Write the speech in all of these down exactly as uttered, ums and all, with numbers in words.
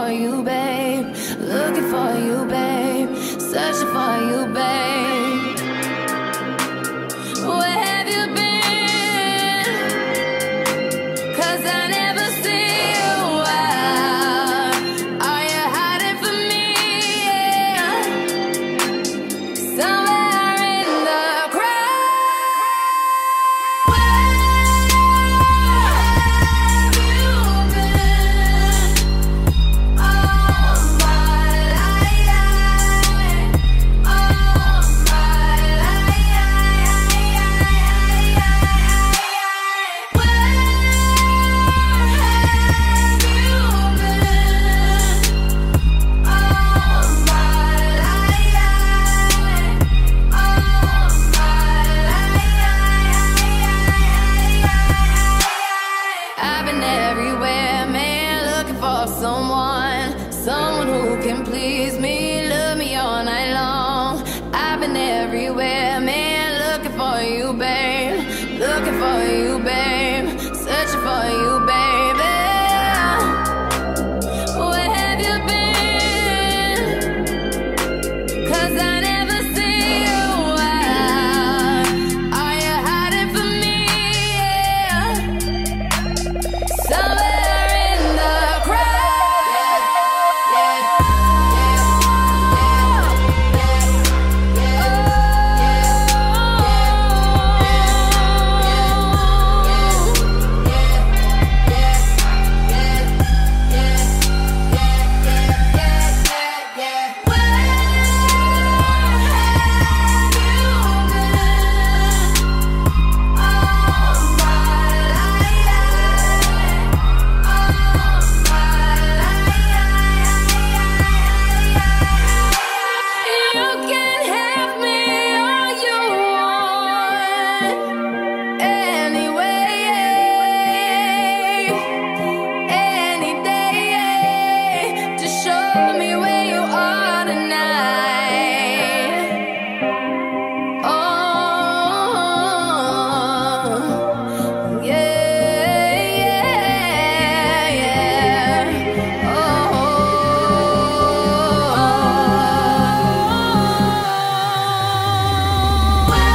for you, babe. Looking for you, babe. Searching for you, babe. Where have you been? 'Cause I never see you out. Are you hiding from me? Yeah. Somewhere in the crowd. Where have you been? All my life, all my life. Where have you been? All my life, all my life. I've been everywhere, man, looking for someone, someone who can please me, love me all night long. I've been everywhere, man, looking for you, babe, looking for you, babe, searching for you, baby. Where have you been? 'Cause I never see you out. Are you hiding from me? Yeah. Somewhere in the crowd. Yeah, you can have me all you want, anyway, any day, to show me where you are tonight. Oh, yeah, yeah, yeah. Oh, where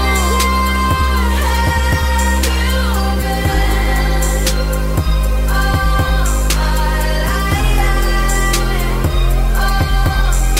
have you been? All my life, all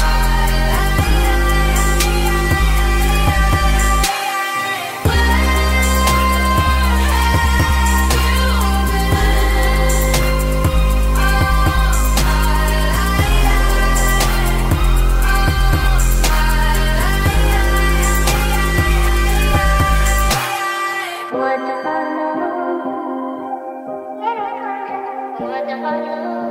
my life. Wonderful, wonderful.